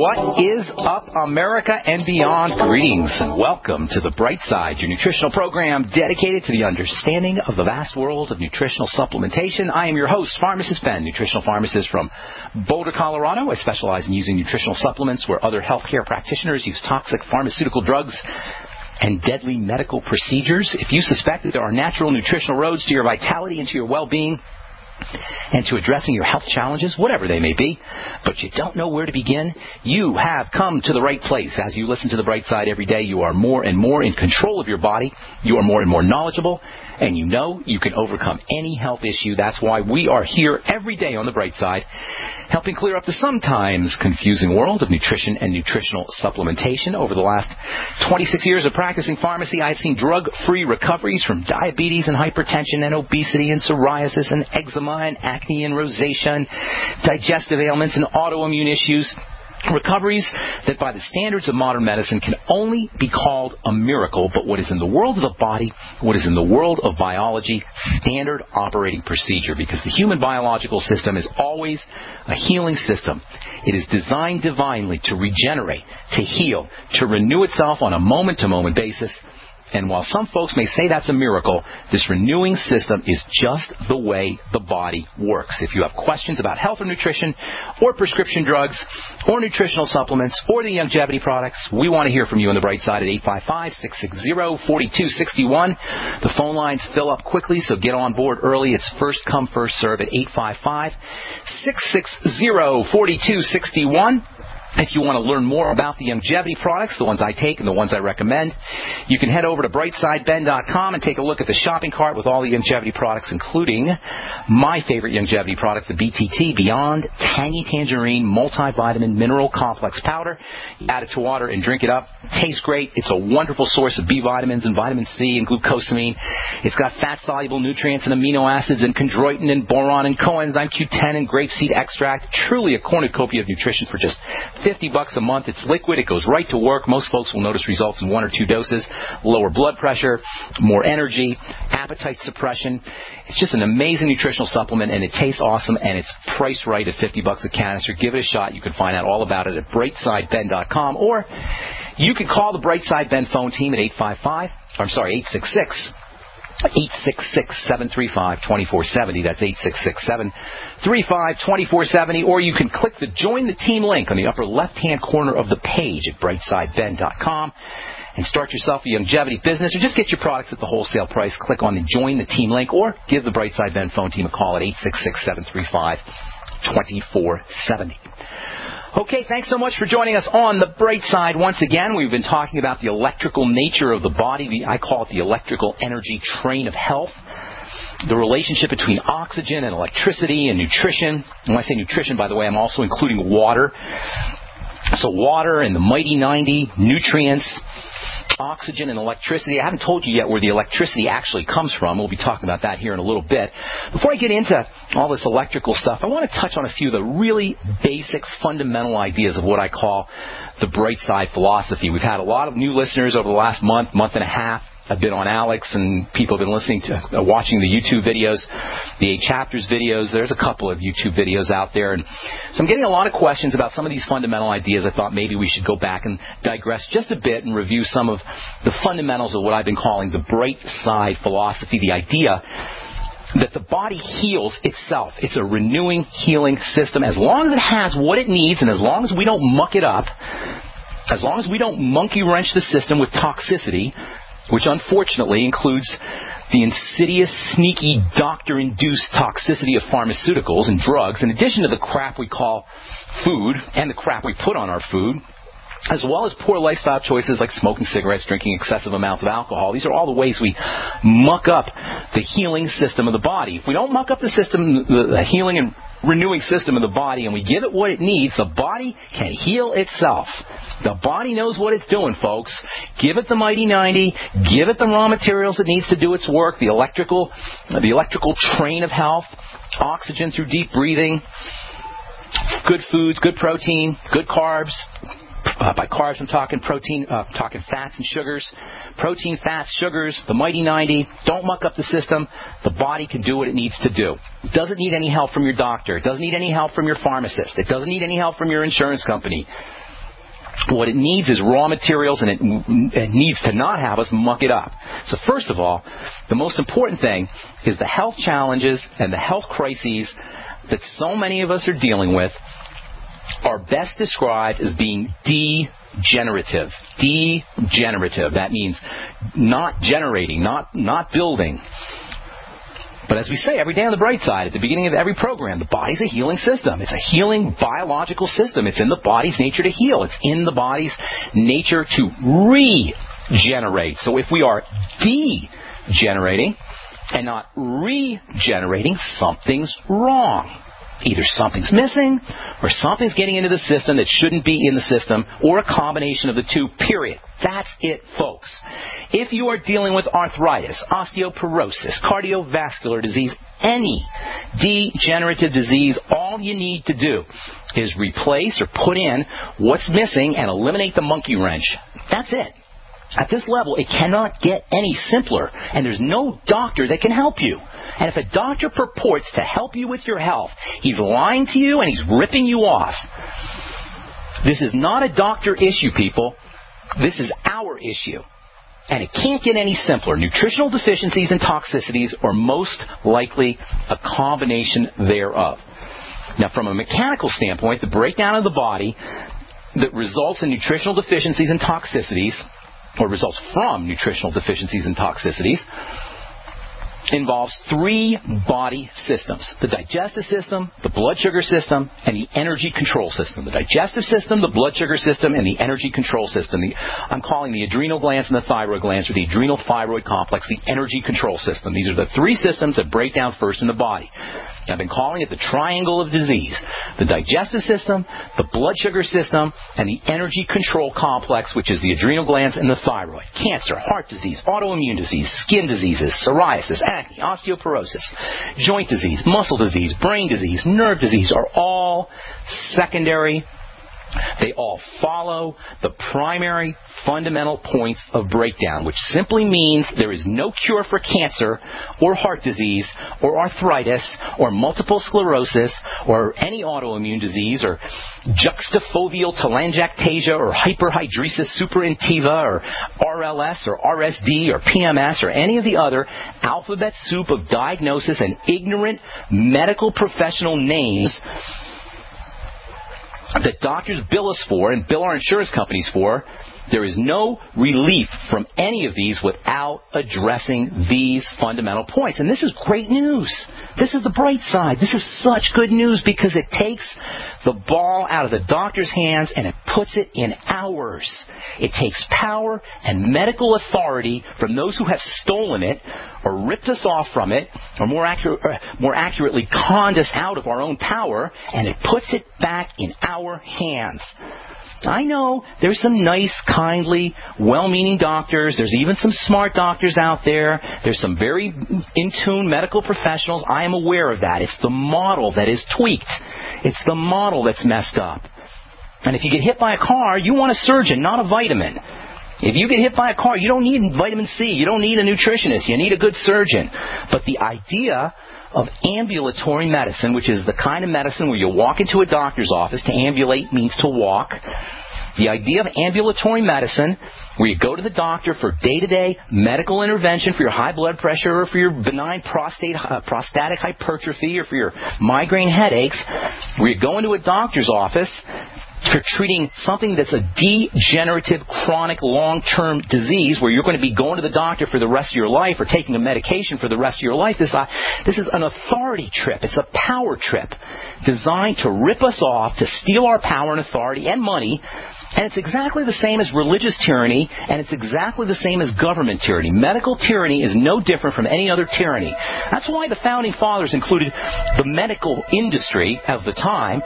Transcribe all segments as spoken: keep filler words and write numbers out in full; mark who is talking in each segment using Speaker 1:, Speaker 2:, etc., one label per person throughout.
Speaker 1: What is up, America and beyond? Greetings and welcome to The Bright Side, your nutritional program dedicated to the understanding of the vast world of nutritional supplementation. I am your host, Pharmacist Ben, nutritional pharmacist from Boulder, Colorado. I specialize in using nutritional supplements where other healthcare practitioners use toxic pharmaceutical drugs and deadly medical procedures. If you suspect that there are natural nutritional roads to your vitality and to your well-being, and to addressing your health challenges, whatever they may be, but you don't know where to begin, you have come to the right place. As you listen to The Bright Side every day, you are more and more in control of your body, you are more and more knowledgeable, and you know you can overcome any health issue. That's why we are here every day on The Bright Side, helping clear up the sometimes confusing world of nutrition and nutritional supplementation. Over the last twenty-six years of practicing pharmacy, I've seen drug-free recoveries from diabetes and hypertension and obesity and psoriasis and eczema and acne and rosacea and digestive ailments and autoimmune issues. Recoveries that by the standards of modern medicine can only be called a miracle, but what is in the world of the body, what is in the world of biology, standard operating procedure, because the human biological system is always a healing system. It is designed divinely to regenerate, to heal, to renew itself on a moment-to-moment basis. And while some folks may say that's a miracle, this renewing system is just the way the body works. If you have questions about health or nutrition or prescription drugs or nutritional supplements or the longevity products, we want to hear from you on The Bright Side at eight five five, six six zero, four two six one. The phone lines fill up quickly, so get on board early. It's first come, first serve at eight five five, six six zero, four two six one. If you want to learn more about the longevity products, the ones I take and the ones I recommend, you can head over to bright side ben dot com and take a look at the shopping cart with all the longevity products, including my favorite longevity product, the B T T Beyond Tangy Tangerine Multivitamin Mineral Complex Powder. You add it to water and drink it up. Tastes great. It's a wonderful source of B vitamins and vitamin C and glucosamine. It's got fat-soluble nutrients and amino acids and chondroitin and boron and coenzyme Q ten and grapeseed extract. Truly a cornucopia of nutrition for just fifty bucks a month. It's liquid. It goes right to work. Most folks will notice results in one or two doses. Lower blood pressure, more energy, appetite suppression. It's just an amazing nutritional supplement, and it tastes awesome, and it's priced right at fifty bucks a canister. Give it a shot. You can find out all about it at bright side ben dot com, or you can call the Bright Side Ben phone team at eight five five, I'm sorry, eight six six, eight six six, seven three five, two four seven zero. That's eight six six, seven three five, two four seven zero. Or you can click the Join the Team link on the upper left-hand corner of the page at bright side ben dot com and start yourself a longevity business, or just get your products at the wholesale price. Click on the Join the Team link, or give the Bright Side Ben phone team a call at eight six six, seven three five, two four seven zero. Okay, thanks so much for joining us on The Bright Side. Once again, we've been talking about the electrical nature of the body. I call it the electrical energy train of health. The relationship between oxygen and electricity and nutrition. And when I say nutrition, by the way, I'm also including water. So water and the mighty ninety, nutrients, oxygen and electricity. I haven't told you yet where the electricity actually comes from. We'll be talking about that here in a little bit. Before I get into all this electrical stuff, I want to touch on a few of the really basic fundamental ideas of what I call the Bright Side philosophy. We've had a lot of new listeners over the last month, month and a half. I've been on Alex, and people have been listening to, uh, watching the YouTube videos, the Eight Chapters videos. There's a couple of YouTube videos out there. And so I'm getting a lot of questions about some of these fundamental ideas. I thought maybe we should go back and digress just a bit and review some of the fundamentals of what I've been calling the Bright Side philosophy, the idea that the body heals itself. It's a renewing, healing system. As long as it has what it needs, and as long as we don't muck it up, as long as we don't monkey wrench the system with toxicity, which unfortunately includes the insidious, sneaky, doctor-induced toxicity of pharmaceuticals and drugs, in addition to the crap we call food and the crap we put on our food, as well as poor lifestyle choices like smoking cigarettes, drinking excessive amounts of alcohol. These are all the ways we muck up the healing system of the body. If we don't muck up the system, the healing and renewing system of the body, and we give it what it needs, the body can heal itself. The body knows what it's doing, folks. Give it the mighty ninety. Give it the raw materials it needs to do its work. The electrical, the electrical train of health. Oxygen through deep breathing. Good foods, good protein, good carbs. Uh, by carbs, I'm talking protein, uh, I'm talking fats and sugars. Protein, fats, sugars, the mighty ninety. Don't muck up the system. The body can do what it needs to do. It doesn't need any help from your doctor. It doesn't need any help from your pharmacist. It doesn't need any help from your insurance company. What it needs is raw materials, and it, it needs to not have us muck it up. So first of all, the most important thing is the health challenges and the health crises that so many of us are dealing with are best described as being degenerative. Degenerative. That means not generating, not, not building. But as we say every day on the bright side, at the beginning of every program, the body's a healing system. It's a healing biological system. It's in the body's nature to heal. It's in the body's nature to regenerate. So if we are degenerating and not regenerating, something's wrong. Either something's missing or something's getting into the system that shouldn't be in the system, or a combination of the two, period. That's it, folks. If you are dealing with arthritis, osteoporosis, cardiovascular disease, any degenerative disease, all you need to do is replace or put in what's missing and eliminate the monkey wrench. That's it. At this level, it cannot get any simpler, and there's no doctor that can help you. And if a doctor purports to help you with your health, he's lying to you and he's ripping you off. This is not a doctor issue, people. This is our issue. And it can't get any simpler. Nutritional deficiencies and toxicities are most likely a combination thereof. Now, from a mechanical standpoint, the breakdown of the body that results in nutritional deficiencies and toxicities, or results from nutritional deficiencies and toxicities, involves three body systems: the digestive system, the blood sugar system, and the energy control system. The digestive system, the blood sugar system, and the energy control system. The, I'm calling the adrenal glands and the thyroid glands, or the adrenal thyroid complex, the energy control system. These are the three systems that break down first in the body. I've been calling it the triangle of disease: the digestive system, the blood sugar system, and the energy control complex, which is the adrenal glands and the thyroid. Cancer, heart disease, autoimmune disease, skin diseases, psoriasis, acne, osteoporosis, joint disease, muscle disease, brain disease, nerve disease are all secondary. They all follow the primary fundamental points of breakdown, which simply means there is no cure for cancer or heart disease or arthritis or multiple sclerosis or any autoimmune disease or juxtafoveal telangiectasia or hyperhidrosis suppurativa or R L S or R S D or P M S or any of the other alphabet soup of diagnosis and ignorant medical professional names that doctors bill us for and bill our insurance companies for. There is no relief from any of these without addressing these fundamental points. And this is great news. This is the bright side. This is such good news because it takes the ball out of the doctor's hands and it puts it in ours. It takes power and medical authority from those who have stolen it or ripped us off from it, or more, accurate, or more accurately, conned us out of our own power, and it puts it back in our hands. I know there's some nice, kindly, well-meaning doctors. There's even some smart doctors out there. There's some very in-tune medical professionals. I am aware of that. It's the model that is tweaked. It's the model that's messed up. And if you get hit by a car, you want a surgeon, not a vitamin. If you get hit by a car, you don't need vitamin C. You don't need a nutritionist. You need a good surgeon. But the idea of ambulatory medicine, which is the kind of medicine where you walk into a doctor's office — to ambulate means to walk. The idea of ambulatory medicine, where you go to the doctor for day-to-day medical intervention for your high blood pressure or for your benign prostate, uh, prostatic hypertrophy or for your migraine headaches, where you go into a doctor's office for treating something that's a degenerative, chronic, long-term disease where you're going to be going to the doctor for the rest of your life or taking a medication for the rest of your life. This, uh, this is an authority trip. It's a power trip designed to rip us off, to steal our power and authority and money. And it's exactly the same as religious tyranny, and it's exactly the same as government tyranny. Medical tyranny is no different from any other tyranny. That's why the Founding Fathers included the medical industry of the time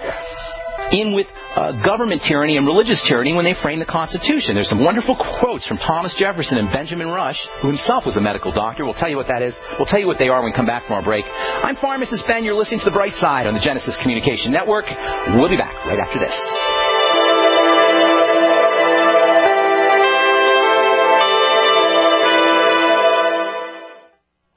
Speaker 1: in with uh, government tyranny and religious tyranny when they framed the Constitution. There's some wonderful quotes from Thomas Jefferson and Benjamin Rush, who himself was a medical doctor. We'll tell you what that is. We'll tell you what they are when we come back from our break. I'm Pharmacist Ben. You're listening to The Bright Side on the Genesis Communication Network. We'll be back right after this.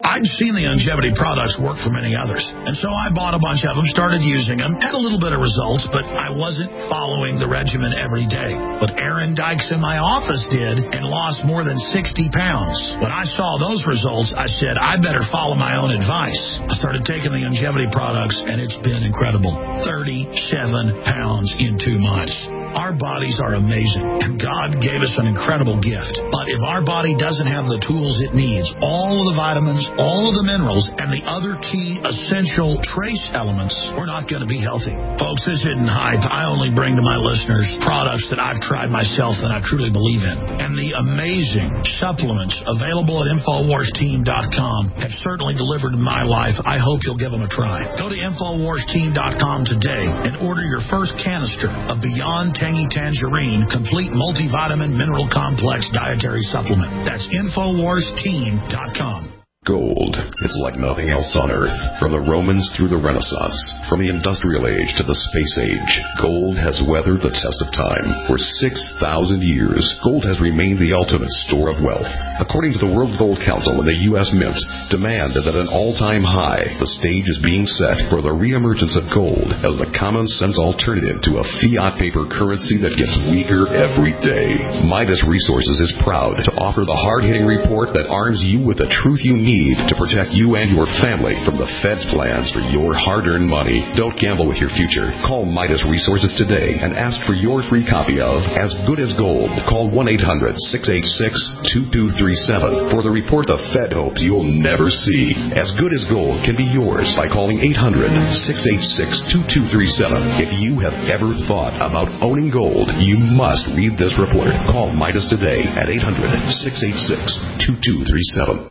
Speaker 2: I'd seen the longevity products work for many others, and so I bought a bunch of them, started using them, had a little bit of results, but I wasn't following the regimen every day. But Aaron Dykes in my office did and lost more than sixty pounds. When I saw those results, I said, I better follow my own advice. I started taking the longevity products, and it's been incredible. thirty-seven pounds in two months. Our bodies are amazing, and God gave us an incredible gift. But if our body doesn't have the tools it needs, all of the vitamins, all of the minerals, and the other key essential trace elements, we're not going to be healthy. Folks, this isn't hype. I only bring to my listeners products that I've tried myself and I truly believe in. And the amazing supplements available at Infowars Team dot com have certainly delivered in my life. I hope you'll give them a try. Go to Infowars Team dot com today and order your first canister of Beyond Tangy Tangerine Complete Multivitamin Mineral Complex Dietary Supplement. That's Infowars Team dot com.
Speaker 3: Gold. It's like nothing else on Earth. From the Romans through the Renaissance, from the Industrial Age to the Space Age, gold has weathered the test of time. For six thousand years, gold has remained the ultimate store of wealth. According to the World Gold Council and the U S Mint, demand is at an all-time high. The stage is being set for the reemergence of gold as the common-sense alternative to a fiat paper currency that gets weaker every day. Midas Resources is proud to offer the hard-hitting report that arms you with the truth you need to protect you and your family from the Fed's plans for your hard-earned money. Don't gamble with your future. Call Midas Resources today and ask for your free copy of As Good as Gold. Call one eight hundred six eight six two two three seven for the report the Fed hopes you'll never see. As Good as Gold can be yours by calling eight hundred six eight six two two three seven. If you have ever thought about owning gold, you must read this report. Call Midas today at eight hundred six eight six two two three seven.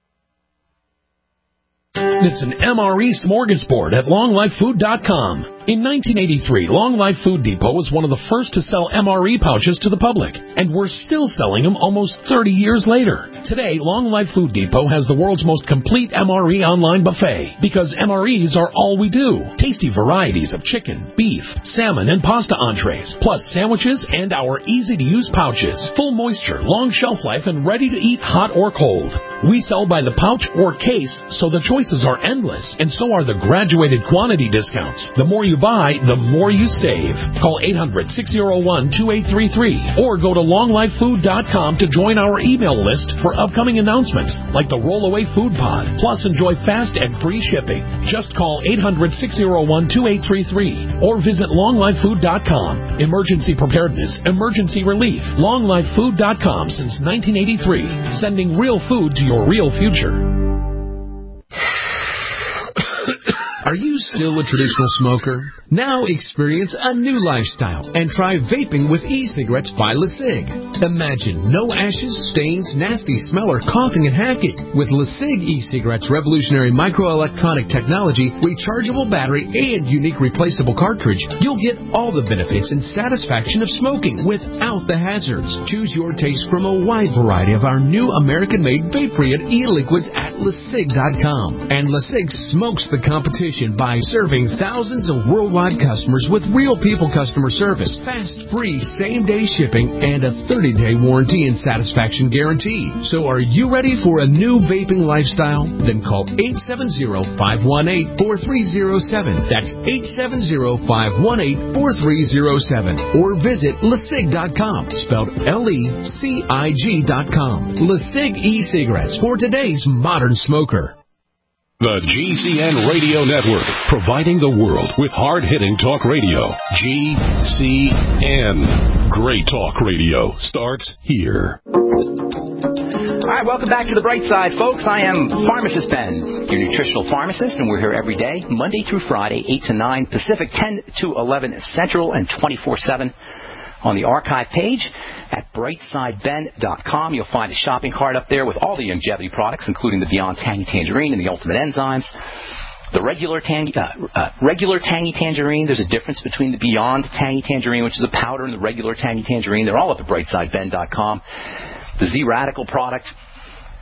Speaker 4: It's an M R E smorgasbord at long life food dot com. In nineteen eighty-three, Long Life Food Depot was one of the first to sell M R E pouches to the public, and we're still selling them almost thirty years later. Today, Long Life Food Depot has the world's most complete M R E online buffet, because M R Es are all we do. Tasty varieties of chicken, beef, salmon, and pasta entrees, plus sandwiches and our easy-to-use pouches. Full moisture, long shelf life, and ready to eat hot or cold. We sell by the pouch or case, so the choices are endless, and so are the graduated quantity discounts. The more you buy, the more you save. Call eight hundred six oh one two eight three three or go to long life food dot com to join our email list for upcoming announcements like the Rollaway Food Pod. Plus, enjoy fast and free shipping. Just call eight hundred six oh one two eight three three or visit long life food dot com. Emergency preparedness, emergency relief. long life food dot com since nineteen eighty-three. Sending real food to your real future.
Speaker 5: Are you still a traditional smoker? Now experience a new lifestyle and try vaping with e-cigarettes by LeSig. Imagine no ashes, stains, nasty smell, or coughing and hacking. With LeSig e-cigarettes' revolutionary microelectronic technology, rechargeable battery, and unique replaceable cartridge, you'll get all the benefits and satisfaction of smoking without the hazards. Choose your taste from a wide variety of our new American-made vape-free and e-liquids at LeSig dot com. And LeSig smokes the competition by serving thousands of worldwide customers with real people customer service, fast, free, same-day shipping, and a thirty-day warranty and satisfaction guarantee. So are you ready for a new vaping lifestyle? Then call eight seven zero, five one eight, four three zero seven. That's eight seven zero, five one eight, four three zero seven. Or visit LeSig dot com, spelled L E C I G dot com. LeSig e-cigarettes for today's modern smoker.
Speaker 6: The G C N Radio Network, providing the world with hard-hitting talk radio. G C N. Great talk radio starts here.
Speaker 1: All right, welcome back to The Bright Side, folks. I am Pharmacist Ben, your nutritional pharmacist, and we're here every day, Monday through Friday, eight to nine Pacific, ten to eleven Central, and twenty-four seven on the archive page at bright side ben dot com. You'll find a shopping cart up there with all the longevity products, including the Beyond Tangy Tangerine and the Ultimate Enzymes. The regular tangy, uh, uh, regular Tangy Tangerine, there's a difference between the Beyond Tangy Tangerine, which is a powder, and the regular Tangy Tangerine. They're all up at bright side ben dot com. The Z-Radical product,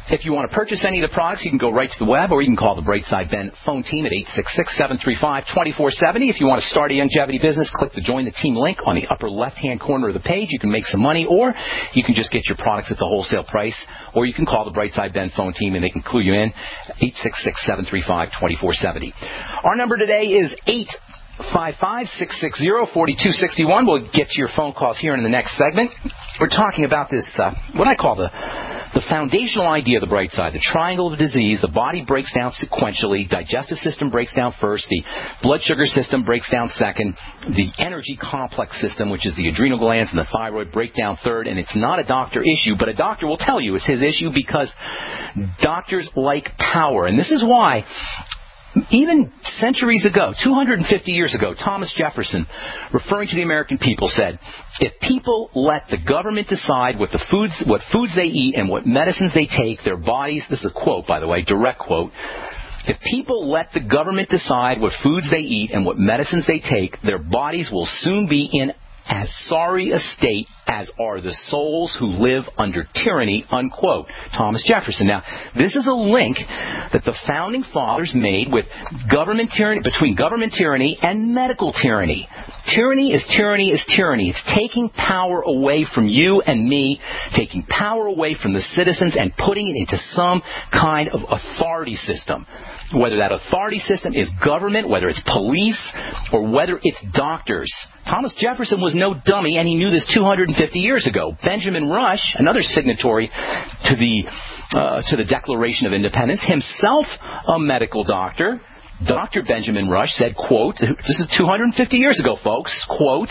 Speaker 1: If you want to purchase any of the products, you can go right to the web, or you can call the Brightside Ben phone team at eight six six, seven three five, two four seven zero. If you want to start a longevity business, click the Join the Team link on the upper left-hand corner of the page. You can make some money, or you can just get your products at the wholesale price, or you can call the Brightside Ben phone team, and they can clue you in, eight six six, seven three five, two four seven zero. Our number today is eight five five, six six zero, four two six one. We'll get to your phone calls here in the next segment. We're talking about this, uh, what I call the the foundational idea of the bright side, the triangle of disease. The body breaks down sequentially. Digestive system breaks down first. The blood sugar system breaks down second. The energy complex system, which is the adrenal glands and the thyroid, break down third. And it's not a doctor issue, but a doctor will tell you it's his issue because doctors like power. And this is why even centuries ago, two hundred fifty years ago, Thomas Jefferson, referring to the American people, said, if people let the government decide what the foods, what foods they eat and what medicines they take, their bodies, this is a quote, by the way, direct quote, if people let the government decide what foods they eat and what medicines they take, their bodies will soon be in as sorry a state as are the souls who live under tyranny, unquote. Thomas Jefferson. Now, this is a link that the Founding Fathers made with government tyranny, between government tyranny and medical tyranny. Tyranny is tyranny is tyranny. It's taking power away from you and me, taking power away from the citizens and putting it into some kind of authority system. Whether that authority system is government, whether it's police, or whether it's doctors. Thomas Jefferson was no dummy, and he knew this two hundred fifty years ago. Benjamin Rush, another signatory to the uh, to the Declaration of Independence, himself a medical doctor, Doctor Benjamin Rush said, quote, this is two hundred fifty years ago, folks, quote,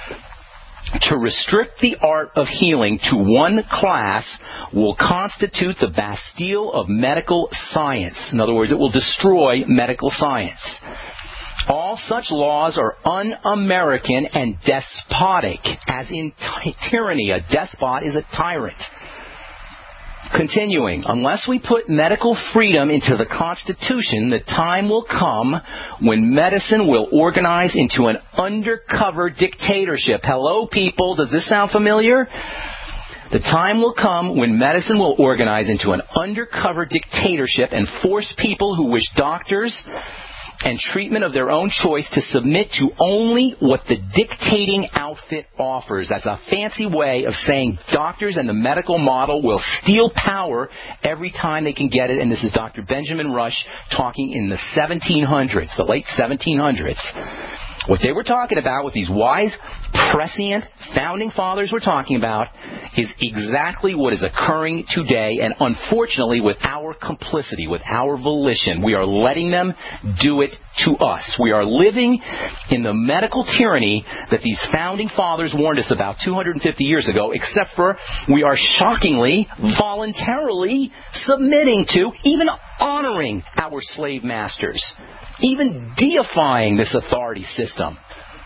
Speaker 1: to restrict the art of healing to one class will constitute the Bastille of medical science. In other words, it will destroy medical science. All such laws are un-American and despotic, as in ty- tyranny. A despot is a tyrant. Continuing, unless we put medical freedom into the Constitution, the time will come when medicine will organize into an undercover dictatorship. Hello, people. Does this sound familiar? The time will come when medicine will organize into an undercover dictatorship and force people who wish doctors and treatment of their own choice to submit to only what the dictating outfit offers. That's a fancy way of saying doctors and the medical model will steal power every time they can get it. And this is Doctor Benjamin Rush talking in the seventeen hundreds, the late seventeen hundreds. What they were talking about, what these wise, prescient founding fathers were talking about, is exactly what is occurring today, and unfortunately with our complicity, with our volition. We are letting them do it to us. We are living in the medical tyranny that these founding fathers warned us about two hundred fifty years ago, except for we are shockingly, voluntarily submitting to, even honoring our slave masters, even deifying this authority system.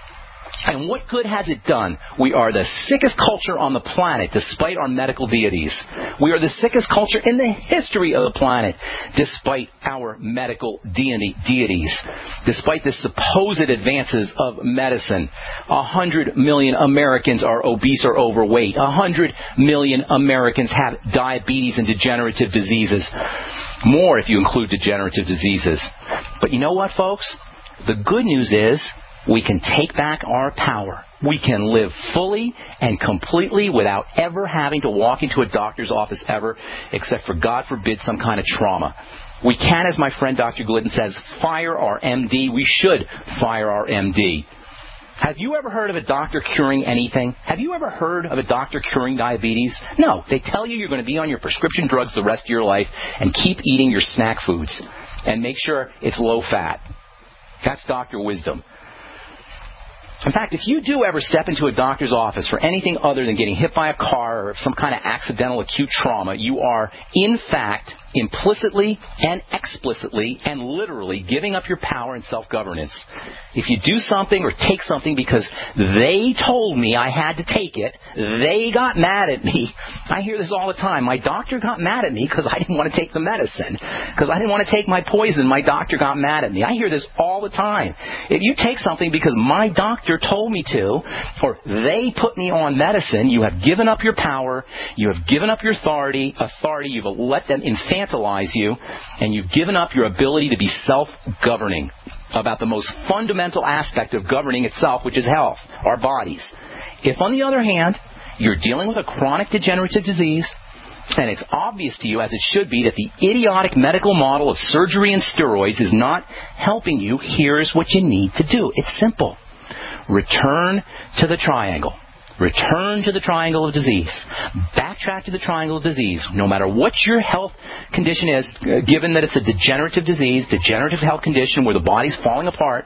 Speaker 1: And what good has it done? We are the sickest culture on the planet, despite our medical deities. We are the sickest culture in the history of the planet, despite our medical deity, deities. Despite the supposed advances of medicine, a hundred million Americans are obese or overweight. A hundred million Americans have diabetes and degenerative diseases. More if you include degenerative diseases. But you know what, folks? The good news is we can take back our power. We can live fully and completely without ever having to walk into a doctor's office ever, except for, God forbid, some kind of trauma. We can, as my friend Doctor Glidden says, fire our M D. We should fire our M D. Have you ever heard of a doctor curing anything? Have you ever heard of a doctor curing diabetes? No. They tell you you're going to be on your prescription drugs the rest of your life and keep eating your snack foods and make sure it's low fat. That's doctor wisdom. In fact, if you do ever step into a doctor's office for anything other than getting hit by a car or some kind of accidental acute trauma, you are, in fact, implicitly and explicitly and literally giving up your power and self-governance. If you do something or take something because they told me I had to take it, they got mad at me. I hear this all the time. My doctor got mad at me because I didn't want to take the medicine. Because I didn't want to take my poison, my doctor got mad at me. I hear this all the time. If you take something because my doctor told me to, or they put me on medicine, you have given up your power, you have given up your authority, authority, you've let them infantilize you, and you've given up your ability to be self-governing about the most fundamental aspect of governing itself, which is health, our bodies. If, on the other hand, you're dealing with a chronic degenerative disease, and it's obvious to you, as it should be, that the idiotic medical model of surgery and steroids is not helping you, here's what you need to do. It's simple. Return to the triangle. Return to the triangle of disease. Backtrack to the triangle of disease. No matter what your health condition is, given that it's a degenerative disease, degenerative health condition where the body's falling apart,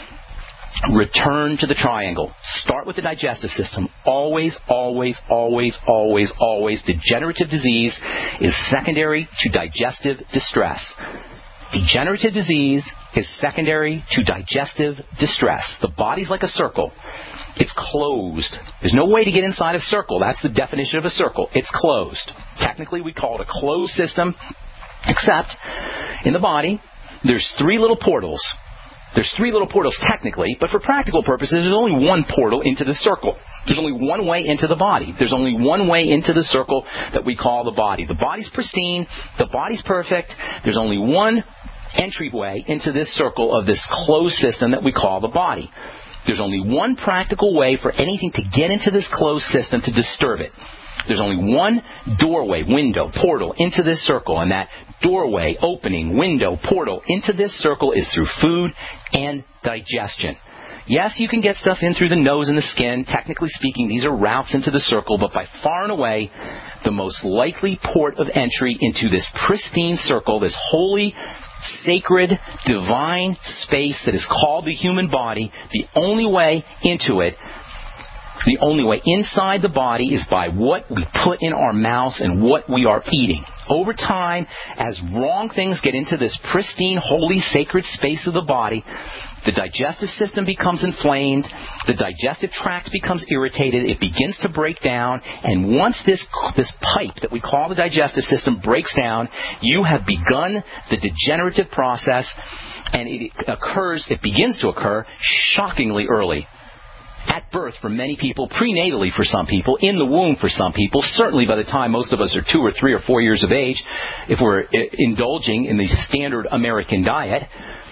Speaker 1: return to the triangle. Start with the digestive system. Always, always, always, always, always, degenerative disease is secondary to digestive distress. Degenerative disease is secondary to digestive distress. The body's like a circle. It's closed. There's no way to get inside a circle. That's the definition of a circle. It's closed. Technically, we call it a closed system, except in the body, there's three little portals. There's three little portals technically, but for practical purposes, there's only one portal into the circle. There's only one way into the body. There's only one way into the circle that we call the body. The body's pristine. The body's perfect. There's only one entryway into this circle of this closed system that we call the body. There's only one practical way for anything to get into this closed system to disturb it. There's only one doorway, window, portal into this circle, and that doorway, opening, window, portal into this circle is through food and digestion. Yes, you can get stuff in through the nose and the skin. Technically speaking, these are routes into the circle, but by far and away, the most likely port of entry into this pristine circle, this holy, sacred, divine space that is called the human body, the only way into it, the only way inside the body is by what we put in our mouths and what we are eating. Over time, as wrong things get into this pristine, holy, sacred space of the body, the digestive system becomes inflamed, the digestive tract becomes irritated, it begins to break down, and once this this pipe that we call the digestive system breaks down, you have begun the degenerative process, and it occurs, it begins to occur shockingly early. At birth for many people, prenatally for some people, in the womb for some people, certainly by the time most of us are two or three or four years of age, if we're indulging in the standard American diet,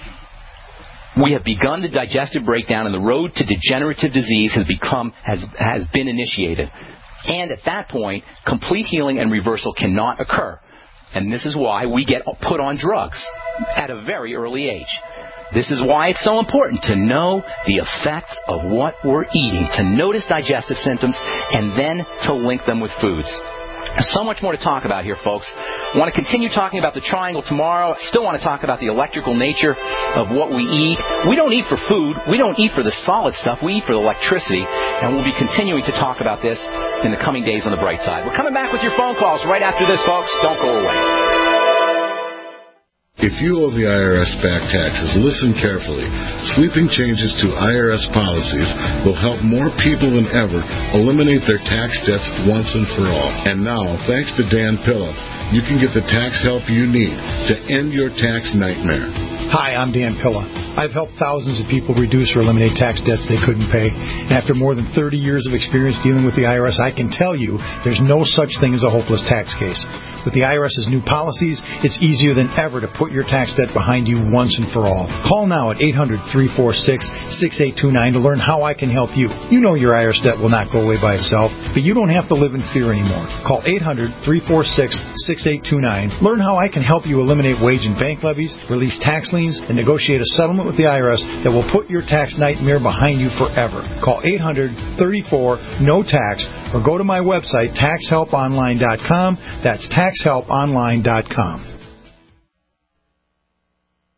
Speaker 1: we have begun the digestive breakdown and the road to degenerative disease has become, has, has been initiated. And at that point, complete healing and reversal cannot occur. And this is why we get put on drugs at a very early age. This is why it's so important to know the effects of what we're eating, to notice digestive symptoms, and then to link them with foods. There's so much more to talk about here, folks. I want to continue talking about the triangle tomorrow. I still want to talk about the electrical nature of what we eat. We don't eat for food. We don't eat for the solid stuff. We eat for the electricity. And we'll be continuing to talk about this in the coming days on the bright side. We're coming back with your phone calls right after this, folks. Don't go away.
Speaker 7: If you owe the I R S back taxes, listen carefully. Sweeping changes to I R S policies will help more people than ever eliminate their tax debts once and for all. And now, thanks to Dan Pilla, you can get the tax help you need to end your tax nightmare.
Speaker 8: Hi, I'm Dan Pilla. I've helped thousands of people reduce or eliminate tax debts they couldn't pay. And after more than thirty years of experience dealing with the I R S, I can tell you there's no such thing as a hopeless tax case. With the IRS's new policies, it's easier than ever to put your tax debt behind you once and for all. Call now at eight hundred, three four six, six eight two nine to learn how I can help you. You know your I R S debt will not go away by itself, but you don't have to live in fear anymore. Call eight hundred, three four six, six eight two nine. Learn how I can help you eliminate wage and bank levies, release tax liens, and negotiate a settlement with the I R S that will put your tax nightmare behind you forever. Call eight hundred, thirty-four, no tax or go to my website, tax help online dot com. That's tax help online dot com.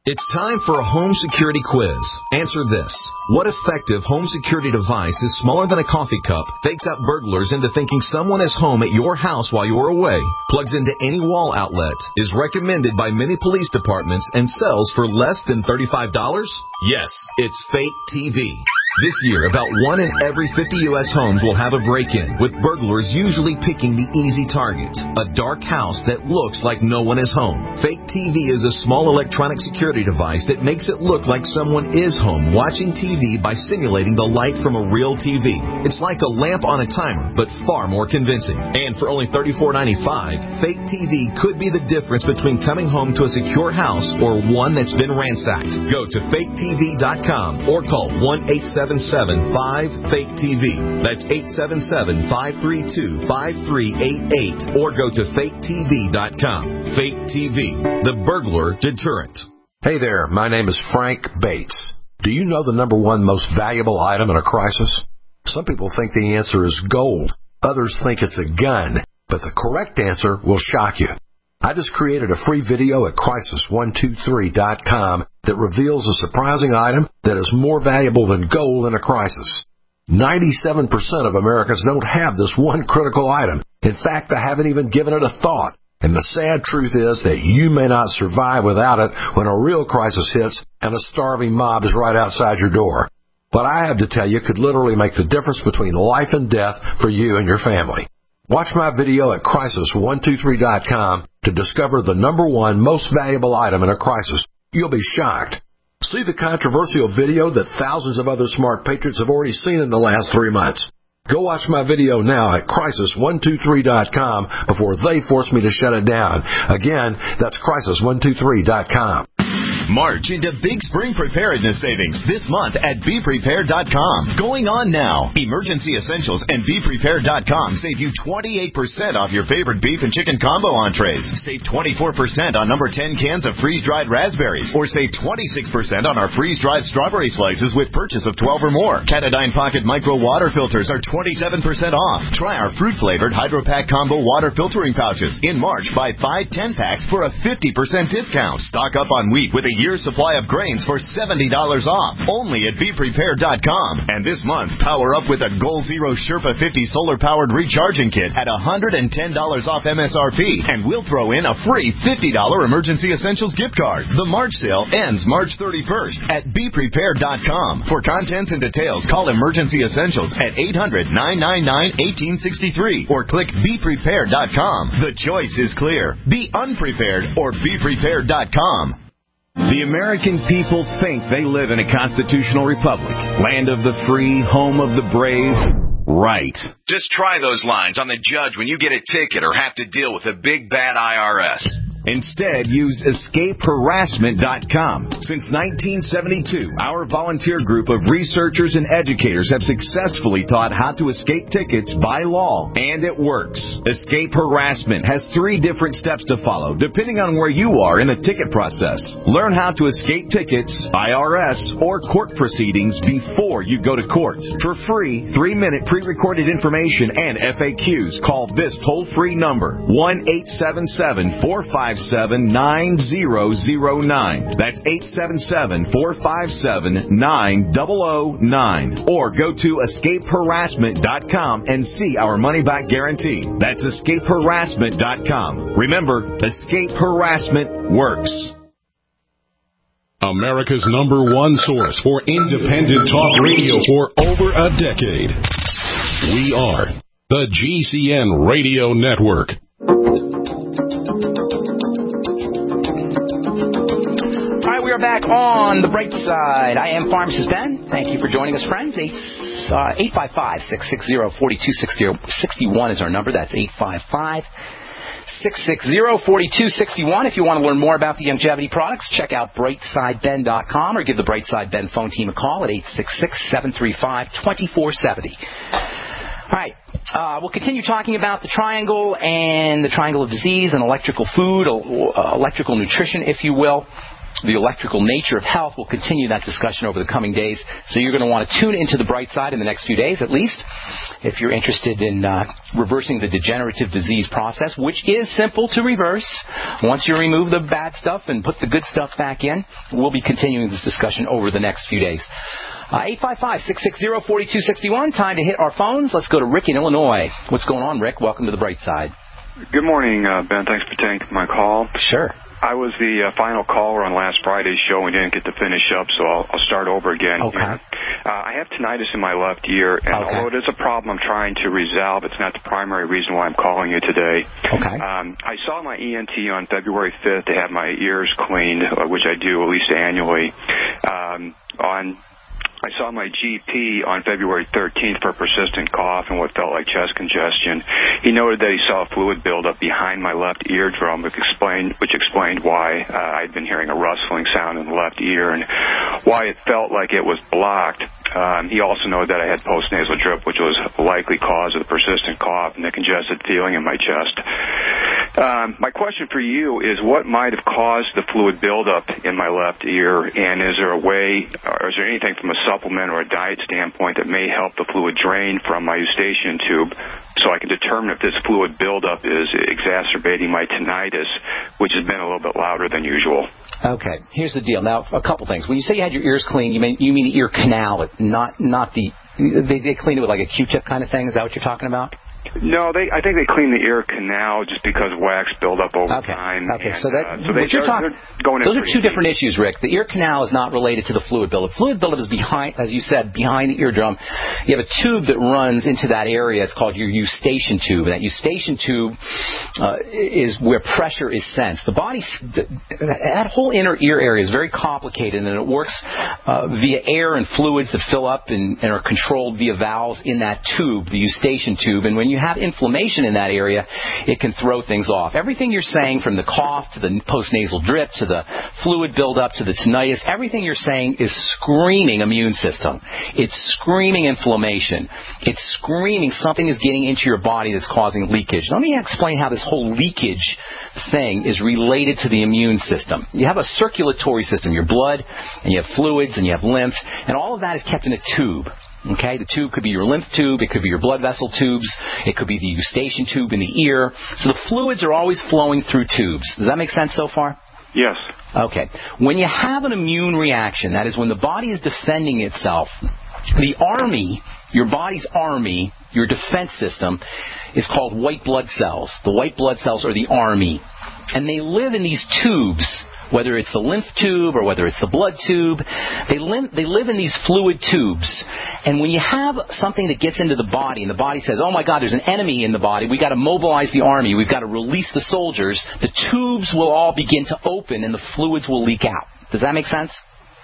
Speaker 9: It's time for a home security quiz. Answer this. What effective home security device is smaller than a coffee cup, fakes out burglars into thinking someone is home at your house while you're away, plugs into any wall outlet, is recommended by many police departments, and sells for less than thirty-five dollars? Yes, it's Fake T V. This year, about one in every fifty U S homes will have a break-in, with burglars usually picking the easy target, a dark house that looks like no one is home. Fake T V is a small electronic security device that makes it look like someone is home watching T V by simulating the light from a real T V. It's like a lamp on a timer, but far more convincing. And for only thirty-four ninety-five, Fake T V could be the difference between coming home to a secure house or one that's been ransacked. Go to fake T V dot com or call one eight seven seven five fake T V. That's eight seven seven, five three two, five three eight eight or go to fake T V dot com. Fake T V, the burglar deterrent.
Speaker 10: Hey there, my name is Frank Bates. Do you know the number one most valuable item in a crisis? Some people think the answer is gold. Others think it's a gun. But the correct answer will shock you. I just created a free video at crisis one two three dot com that reveals a surprising item that is more valuable than gold in a crisis. ninety-seven percent of Americans don't have this one critical item. In fact, they haven't even given it a thought. And the sad truth is that you may not survive without it when a real crisis hits and a starving mob is right outside your door. What I have to tell you could literally make the difference between life and death for you and your family. Watch my video at crisis one two three dot com to discover the number one most valuable item in a crisis. You'll be shocked. See the controversial video that thousands of other smart patriots have already seen in the last three months. Go watch my video now at crisis one two three dot com before they force me to shut it down. Again, that's crisis one two three dot com.
Speaker 11: March into big spring preparedness savings this month at be prepared dot com. Going on now. Emergency Essentials and be prepared dot com save you twenty-eight percent off your favorite beef and chicken combo entrees. Save twenty-four percent on number ten cans of freeze-dried raspberries. Or save twenty-six percent on our freeze-dried strawberry slices with purchase of twelve or more. Katadyn Pocket Micro Water Filters are twenty-seven percent off. Try our fruit-flavored Hydro-Pack Combo Water Filtering Pouches. In March, buy five ten-packs for a fifty percent discount. Stock up on wheat with a year's supply of grains for seventy dollars off, only at be prepared dot com. And this month, power up with a Goal Zero Sherpa fifty solar-powered recharging kit at one hundred ten dollars off M S R P, and we'll throw in a free fifty dollars Emergency Essentials gift card. The March sale ends March thirty-first at be prepared dot com. For contents and details, call Emergency Essentials at eight hundred, nine nine nine, one eight six three or click be prepared dot com. The choice is clear. Be unprepared or be prepared dot com. The American people think they live in a constitutional republic, land of the free, home of the brave. Right. Just try those lines on the judge when you get a ticket or have to deal with a big bad I R S. Instead, use escape harassment dot com. Since nineteen seventy-two, our volunteer group of researchers and educators have successfully taught how to escape tickets by law, and it works. Escape Harassment has three different steps to follow, depending on where you are in the ticket process. Learn how to escape tickets, I R S, or court proceedings before you go to court. For free, three-minute pre-recorded information and F A Qs, call this toll-free number, one eight seven seven, four five seven, nine zero zero nine. That's eight seven seven, four five seven, nine zero zero nine. Or go to escape harassment dot com and see our money-back guarantee. That's escape harassment dot com. Remember, Escape Harassment works.
Speaker 6: America's number one source for independent talk radio for over a decade. We are the G C N Radio Network.
Speaker 1: We are back on the bright side. I am Pharmacist Ben. Thank you for joining us, friends. eight five five, six six zero, four two six one is our number. That's eight five five, six six zero, four two six one. If you want to learn more about the Youngevity products, check out bright side ben dot com or give the Brightside Ben phone team a call at eight six six, seven three five, two four seven zero. All right. Uh, we'll continue talking about the triangle and the triangle of disease and electrical food, uh, electrical nutrition, if you will. the electrical nature of health. We'll continue that discussion over the coming days. So you're going to want to tune into the bright side in the next few days, at least, if you're interested in uh, reversing the degenerative disease process, which is simple to reverse. Once you remove the bad stuff and put the good stuff back in, we'll be continuing this discussion over the next few days. Uh, eight five five, six six zero, four two six one. Time to hit our phones. Let's go to Rick in Illinois. What's going on, Rick? Welcome to the bright side.
Speaker 12: Good morning, uh, Ben. Thanks for taking my call.
Speaker 1: Sure.
Speaker 12: I was the uh, final caller on last Friday's show. We didn't get to finish up, so I'll, I'll start over again.
Speaker 1: Okay.
Speaker 12: Uh, I have tinnitus in my left ear, and
Speaker 1: okay.
Speaker 12: although it is a problem I'm trying to resolve, it's not the primary reason why I'm calling you today.
Speaker 1: Okay.
Speaker 12: Um, I saw my E N T on February fifth to have my ears cleaned, uh, which I do at least annually. Um, on I saw my G P on February thirteenth for persistent cough and what felt like chest congestion. He noted that he saw a fluid buildup behind my left eardrum, which explained, which explained why uh, I'd been hearing a rustling sound in the left ear and why it felt like it was blocked. Um, he also noted that I had postnasal drip, which was a likely cause of the persistent cough and the congested feeling in my chest. Um, my question for you is, what might have caused the fluid buildup in my left ear, and is there a way, or is there anything from a supplement or a diet standpoint that may help the fluid drain from my eustachian tube so I can determine if this fluid buildup is exacerbating my tinnitus, which has been a little bit louder than usual?
Speaker 1: Okay, here's the deal. Now, a couple things. When you say you had your ears cleaned, you mean you mean the ear canal, not not the. They, they clean it with like a Q-tip kind of thing. Is that what you're talking about?
Speaker 12: No, they. I think they clean the ear canal just because wax build up over
Speaker 1: okay.
Speaker 12: time.
Speaker 1: Okay,
Speaker 12: and,
Speaker 1: so that
Speaker 12: uh, so they,
Speaker 1: you're talking,
Speaker 12: going
Speaker 1: those are two
Speaker 12: deep.
Speaker 1: different issues, Rick. The ear canal is not related to the fluid buildup. Fluid buildup is behind, as you said, behind the eardrum. You have a tube that runs into that area. It's called your eustachian tube. And that eustachian tube uh, is where pressure is sensed. The body, that whole inner ear area is very complicated, and it works uh, via air and fluids that fill up and, and are controlled via valves in that tube, the eustachian tube. And when you have inflammation in that area, it can throw things off. Everything you're saying, from the cough to the postnasal drip to the fluid buildup to the tinnitus, everything you're saying is screaming immune system. It's screaming inflammation. It's screaming something is getting into your body that's causing leakage. Let me explain how this whole leakage thing is related to the immune system. You have a circulatory system, your blood, and you have fluids, and you have lymph, and all of that is kept in a tube. Okay, the tube could be your lymph tube, it could be your blood vessel tubes, it could be the eustachian tube in the ear. So the fluids are always flowing through tubes. Does that make sense so far?
Speaker 12: Yes.
Speaker 1: Okay. When you have an immune reaction, that is when the body is defending itself, the army, your body's army, your defense system, is called white blood cells. The white blood cells are the army. And they live in these tubes, whether it's the lymph tube or whether it's the blood tube. They, lim- they live in these fluid tubes. And when you have something that gets into the body, and the body says, oh my God, there's an enemy in the body, we've got to mobilize the army, we've got to release the soldiers, the tubes will all begin to open and the fluids will leak out. Does that make sense?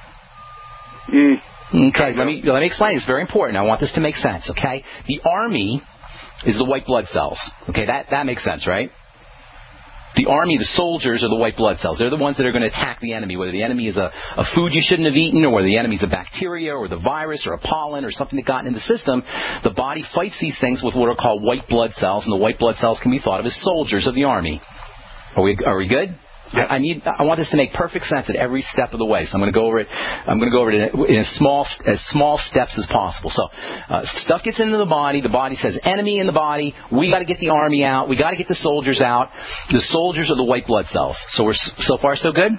Speaker 12: Mm.
Speaker 1: Okay, let me, let me explain. It's very important. I want this to make sense, okay? The army is the white blood cells. Okay, that, that makes sense, right? The army, the soldiers, are the white blood cells. They're the ones that are going to attack the enemy, whether the enemy is a, a food you shouldn't have eaten, or whether the enemy is a bacteria, or the virus, or a pollen, or something that got into the system. The body fights these things with what are called white blood cells, and the white blood cells can be thought of as soldiers of the army. Are we, are we good?
Speaker 12: Yeah.
Speaker 1: I need. I want this to make perfect sense at every step of the way. So I'm going to go over it. I'm going to go over it in, in as small as small steps as possible. So uh, stuff gets into the body. The body says enemy in the body. We got to get the army out. We got to get the soldiers out. The soldiers are the white blood cells. So we're so far so good.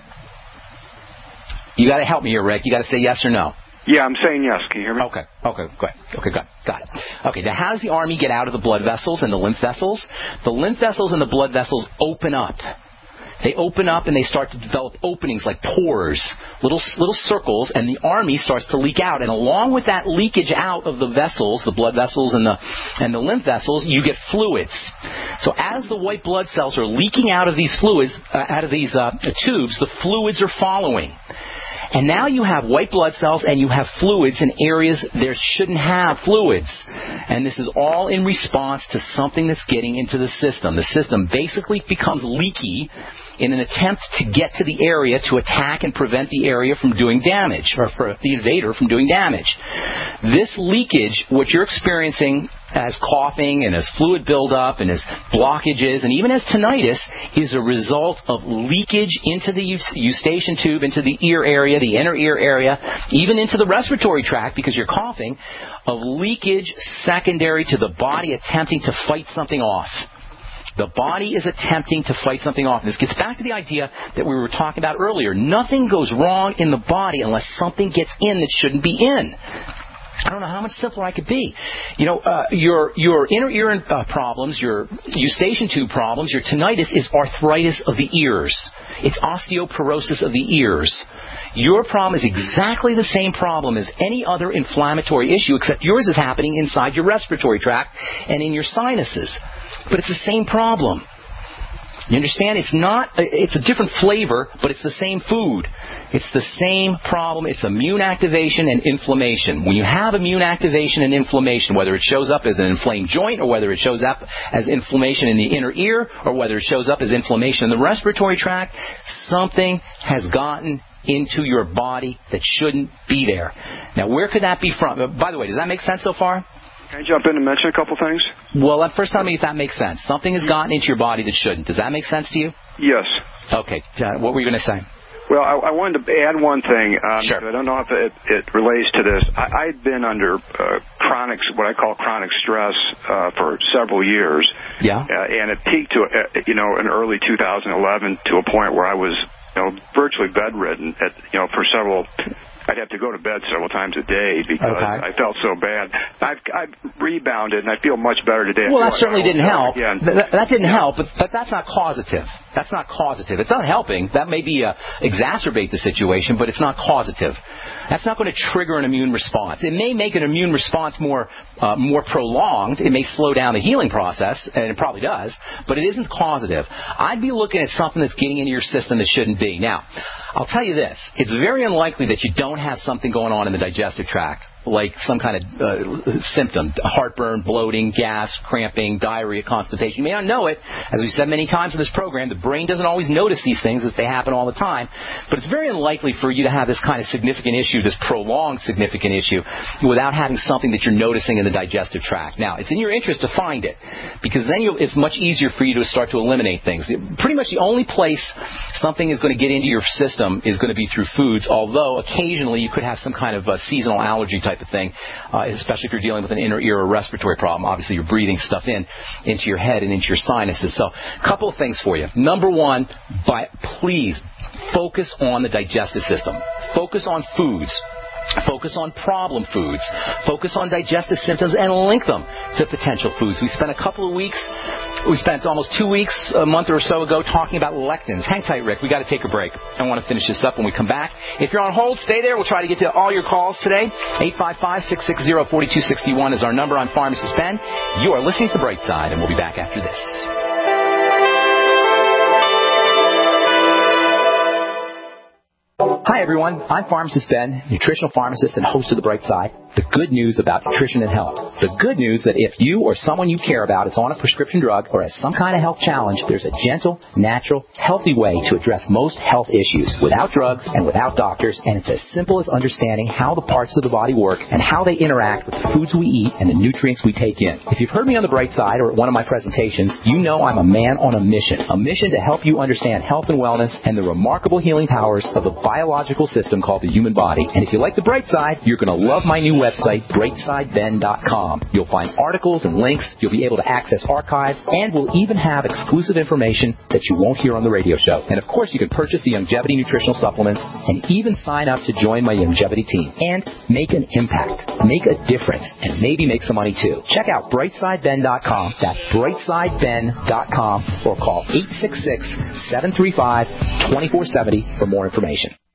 Speaker 1: You got to help me here, Rick. You got to say yes or no.
Speaker 12: Yeah, I'm saying yes. Can you hear me?
Speaker 1: Okay. Okay. Good. Okay. Good. Got it. Okay. Now, how does the army get out of the blood vessels and the lymph vessels? The lymph vessels and the blood vessels open up. They open up and they start to develop openings like pores, little little circles, and the army starts to leak out. And along with that leakage out of the vessels, the blood vessels and the and the lymph vessels, you get fluids. So as the white blood cells are leaking out of these fluids, uh, out of these uh, tubes, the fluids are following. And now you have white blood cells and you have fluids in areas there shouldn't have fluids. And this is all in response to something that's getting into the system. The system basically becomes leaky in an attempt to get to the area to attack and prevent the area from doing damage, or for the invader from doing damage. This leakage, what you're experiencing as coughing and as fluid buildup and as blockages and even as tinnitus, is a result of leakage into the eustachian tube, into the ear area, the inner ear area, even into the respiratory tract because you're coughing, of leakage secondary to the body attempting to fight something off. The body is attempting to fight something off. And this gets back to the idea that we were talking about earlier. Nothing goes wrong in the body unless something gets in that shouldn't be in. I don't know how much simpler I could be. You know, uh, your your inner ear uh, problems, your eustachian tube problems, your tinnitus is arthritis of the ears. It's osteoporosis of the ears. Your problem is exactly the same problem as any other inflammatory issue, except yours is happening inside your respiratory tract and in your sinuses. But it's the same problem. You understand? It's not, it's a different flavor, but it's the same food. It's the same problem. It's immune activation and inflammation. When you have immune activation and inflammation, whether it shows up as an inflamed joint or whether it shows up as inflammation in the inner ear or whether it shows up as inflammation in the respiratory tract, something has gotten into your body that shouldn't be there. Now, where could that be from? By the way, does that make sense so far?
Speaker 12: Can I jump in and mention a couple things?
Speaker 1: Well, first tell me if that makes sense. Something has gotten into your body that shouldn't. Does that make sense to you?
Speaker 12: Yes.
Speaker 1: Okay. Uh, what were you going to say?
Speaker 12: Well, I, I wanted to add one thing. Um,
Speaker 1: sure.
Speaker 12: I don't know if it, it relates to this. I, I'd been under uh, chronic, what I call chronic stress, uh, for several years.
Speaker 1: Yeah.
Speaker 12: Uh, and it peaked to, uh, you know, in early two thousand eleven to a point where I was, you know, virtually bedridden. At, you know, for several. I'd have to go to bed several times a day because
Speaker 1: okay.
Speaker 12: I felt so bad. I've, I've rebounded, and I feel much better today.
Speaker 1: Well, that certainly didn't help.
Speaker 12: Again.
Speaker 1: That, that didn't
Speaker 12: yeah.
Speaker 1: help, but, but that's not causative. That's not causative. It's not helping. That may be uh, exacerbate the situation, but it's not causative. That's not going to trigger an immune response. It may make an immune response more uh, more prolonged. It may slow down the healing process, and it probably does, but it isn't causative. I'd be looking at something that's getting into your system that shouldn't be. Now, I'll tell you this. It's very unlikely that you don't have something going on in the digestive tract, like some kind of uh, symptom, heartburn, bloating, gas, cramping, diarrhea, constipation. You may not know it. As we've said many times in this program, the brain doesn't always notice these things as they happen all the time. But it's very unlikely for you to have this kind of significant issue, this prolonged significant issue, without having something that you're noticing in the digestive tract. Now, it's in your interest to find it, because then you'll, it's much easier for you to start to eliminate things. Pretty much the only place something is going to get into your system is going to be through foods, although occasionally you could have some kind of a seasonal allergy type type of thing, uh, especially if you're dealing with an inner ear or respiratory problem. Obviously, you're breathing stuff in into your head and into your sinuses. So a couple of things for you. Number one, by, please focus on the digestive system. Focus on foods. Focus on problem foods. Focus on digestive symptoms and link them to potential foods. We spent a couple of weeks, we spent almost two weeks, a month or so ago, talking about lectins. Hang tight, Rick. We've got to take a break. I want to finish this up when we come back. If you're on hold, stay there. We'll try to get to all your calls today. eight five five, six six zero, four two six one is our number. I'm Pharmacist Ben. You are listening to The Bright Side, and we'll be back after this. Hi, everyone. I'm Pharmacist Ben, nutritional pharmacist and host of The Bright Side. The good news about nutrition and health. The good news that if you or someone you care about is on a prescription drug or has some kind of health challenge, there's a gentle, natural, healthy way to address most health issues without drugs and without doctors, and it's as simple as understanding how the parts of the body work and how they interact with the foods we eat and the nutrients we take in. If you've heard me on The Bright Side or at one of my presentations, you know I'm a man on a mission, a mission to help you understand health and wellness and the remarkable healing powers of the biological system called the human body. And if you like The Bright Side, you're going to love my new website, bright side ben dot com. You'll find articles and links. You'll be able to access archives, and we'll even have exclusive information that you won't hear on the radio show. And of course, you can purchase the Youngevity nutritional supplements and even sign up to join my Youngevity team and make an impact, make a difference, and maybe make some money too. Check out bright side ben dot com. That's bright side ben dot com, or call eight six six, seven three five, two four seven zero for more information.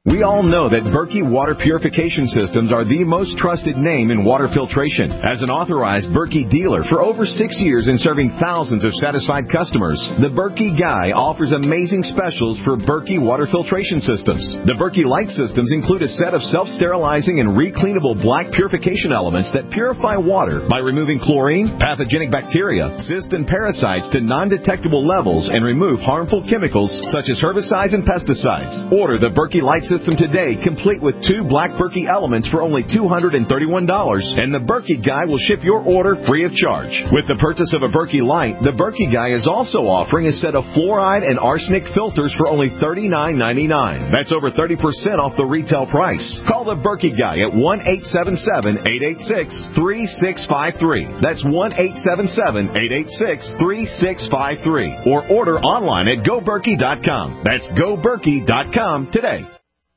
Speaker 9: We all know that Berkey Water Purification Systems are the most trusted name in water filtration. As an authorized Berkey dealer for over six years and serving thousands of satisfied customers, the Berkey Guy offers amazing specials for Berkey Water Filtration Systems. The Berkey Light Systems include a set of self-sterilizing and recleanable black purification elements that purify water by removing chlorine, pathogenic bacteria, cysts, and parasites to non-detectable levels and remove harmful chemicals such as herbicides and pesticides. Order the Berkey Light System today, complete with two black Berkey elements for only two hundred thirty-one dollars, and the Berkey Guy will ship your order free of charge. With the purchase of a Berkey Light, the Berkey Guy is also offering a set of fluoride and arsenic filters for only thirty-nine ninety-nine. That's over thirty percent off the retail price. Call the Berkey Guy at one eight seven seven, eight eight six, three six five three. That's one eight seven seven, eight eight six, three six five three. Or order online at go berkey dot com. That's go berkey dot com today.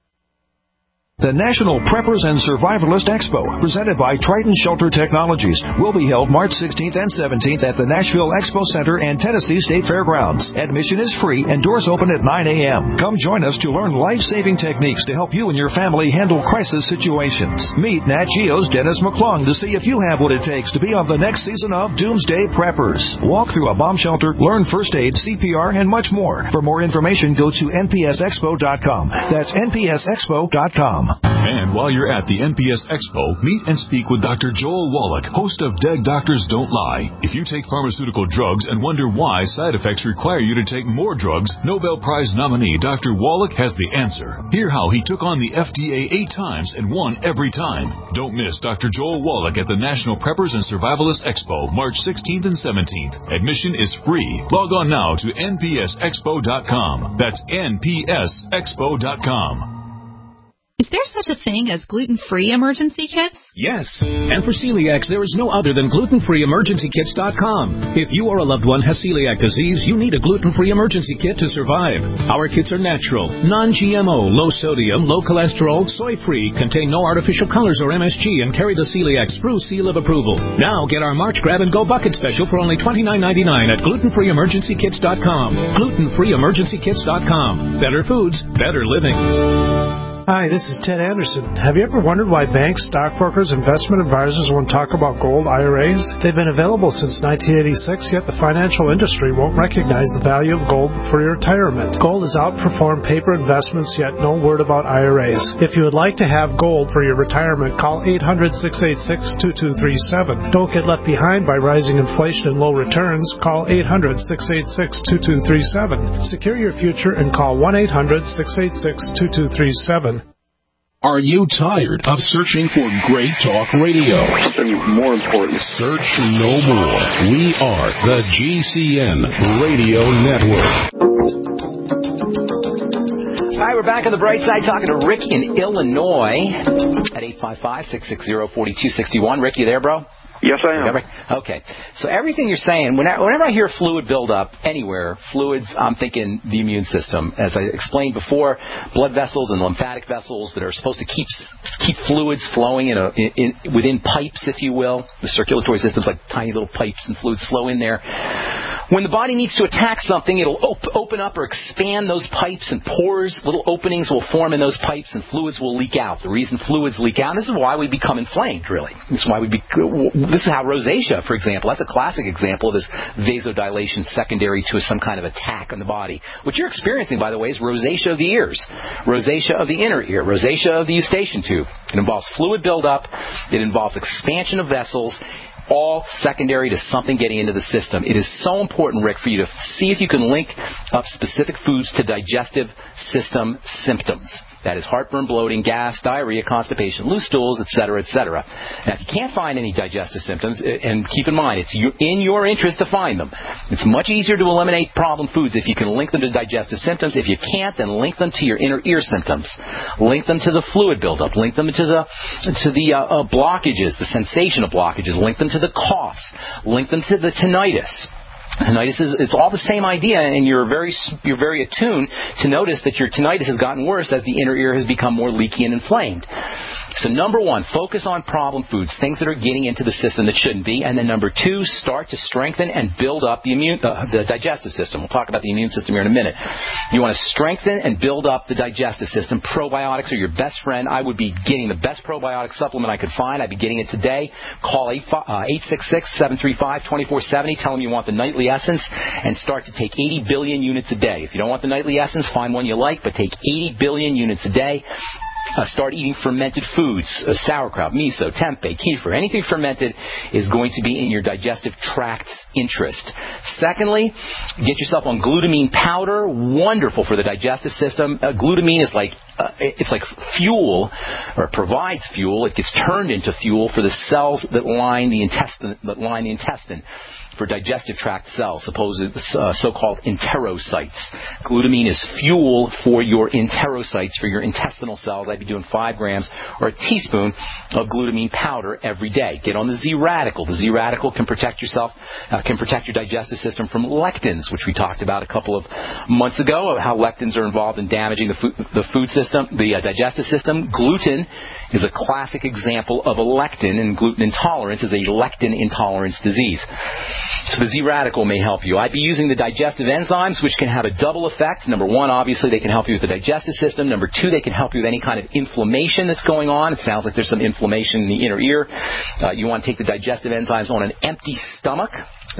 Speaker 13: The National Preppers and Survivalist Expo, presented by Triton Shelter Technologies, will be held March sixteenth and seventeenth at the Nashville Expo Center and Tennessee State Fairgrounds. Admission is free and doors open at nine a.m. Come join us to learn life-saving techniques to help you and your family handle crisis situations. Meet Nat Geo's Dennis McClung to see if you have what it takes to be on the next season of Doomsday Preppers. Walk through a bomb shelter, learn first aid, C P R, and much more. For more information, go to N P S expo dot com. That's N P S expo dot com.
Speaker 14: And while you're at the N P S Expo, meet and speak with Doctor Joel Wallach, host of Dead Doctors Don't Lie. If you take pharmaceutical drugs and wonder why side effects require you to take more drugs, Nobel Prize nominee Doctor Wallach has the answer. Hear how he took on the F D A eight times and won every time. Don't miss Doctor Joel Wallach at the National Preppers and Survivalists Expo, March sixteenth and seventeenth. Admission is free. Log on now to N P S expo dot com. That's N P S expo dot com.
Speaker 15: Is there such a thing as gluten-free emergency kits?
Speaker 16: Yes. And for celiacs, there is no other than gluten free emergency kits dot com. If you or a loved one has celiac disease, you need a gluten-free emergency kit to survive. Our kits are natural, non-G M O, low sodium, low cholesterol, soy-free, contain no artificial colors or M S G, and carry the celiac Spruce seal of approval. Now get our March Grab and Go Bucket special for only twenty-nine ninety-nine at gluten free emergency kits dot com. gluten free emergency kits dot com. Better foods, better living.
Speaker 17: Hi, this is Ted Anderson. Have you ever wondered why banks, stockbrokers, investment advisors won't talk about gold I R As? They've been available since nineteen eighty-six, yet the financial industry won't recognize the value of gold for your retirement. Gold has outperformed paper investments, yet no word about I R As. If you would like to have gold for your retirement, call eight hundred, six eight six, two two three seven. Don't get left behind by rising inflation and low returns. Call eight hundred, six eight six, two two three seven. Secure your future and call one eight hundred, six eight six, two two three seven.
Speaker 6: Are you tired of searching for great talk radio?
Speaker 18: Something more important.
Speaker 6: Search no more. We are the G C N Radio Network.
Speaker 1: All right, we're back on the bright side talking to Rick in Illinois at eight five five, six six zero, four two six one. Rick, you there, bro?
Speaker 18: Yes, I am.
Speaker 1: Okay. So everything you're saying, whenever I hear fluid buildup anywhere, fluids, I'm thinking the immune system. As I explained before, blood vessels and lymphatic vessels that are supposed to keep keep fluids flowing in, a, in, in within pipes, if you will. The circulatory system's like tiny little pipes and fluids flow in there. When the body needs to attack something, it'll op- open up or expand those pipes, and pores, little openings will form in those pipes, and fluids will leak out. The reason fluids leak out, and this is why we become inflamed, really. This is why we be, this is how rosacea, for example, that's a classic example of this vasodilation secondary to some kind of attack on the body. What you're experiencing, by the way, is rosacea of the ears, rosacea of the inner ear, rosacea of the eustachian tube. It involves fluid buildup. It involves expansion of vessels, all secondary to something getting into the system. It is so important, Rick, for you to see if you can link up specific foods to digestive system symptoms. That is heartburn, bloating, gas, diarrhea, constipation, loose stools, et cetera, et cetera. Now, if you can't find any digestive symptoms, and keep in mind, it's in your interest to find them. It's much easier to eliminate problem foods if you can link them to digestive symptoms. If you can't, then link them to your inner ear symptoms. Link them to the fluid buildup. Link them to the to the uh, uh, blockages, the sensation of blockages. Link them to the coughs. Link them to the tinnitus. Tinnitus is it's all the same idea, and you're very you're very attuned to notice that your tinnitus has gotten worse as the inner ear has become more leaky and inflamed. So number one, focus on problem foods, things that are getting into the system that shouldn't be. And then number two, start to strengthen and build up the immune, uh, the digestive system. We'll talk about the immune system here in a minute. You want to strengthen and build up the digestive system. Probiotics are your best friend. I would be getting the best probiotic supplement I could find. I'd be getting it today. Call eight six six, seven three five, two four seven zero. Tell them you want the nightly essence and start to take eighty billion units a day. If you don't want the nightly essence, find one you like, but take eighty billion units a day. Uh, start eating fermented foods, uh, sauerkraut, miso, tempeh, kefir. Anything fermented is going to be in your digestive tract's interest. Secondly, get yourself on glutamine powder. Wonderful for the digestive system. Uh, glutamine is like uh, it's like fuel, or it provides fuel. It gets turned into fuel for the cells that line the intestine. That line the intestine. For digestive tract cells, supposed uh, so-called enterocytes. Glutamine is fuel for your enterocytes, for your intestinal cells. I'd be doing five grams or a teaspoon of glutamine powder every day. Get on the Z radical. The Z radical can protect yourself, uh, can protect your digestive system from lectins, which we talked about a couple of months ago, how lectins are involved in damaging the food, the food system, the uh, digestive system. Gluten is a classic example of a lectin, and gluten intolerance is a lectin intolerance disease. So the Z radical may help you. I'd be using the digestive enzymes, which can have a double effect. Number one, obviously, they can help you with the digestive system. Number two, they can help you with any kind of inflammation that's going on. It sounds like there's some inflammation in the inner ear. Uh, you want to take the digestive enzymes on an empty stomach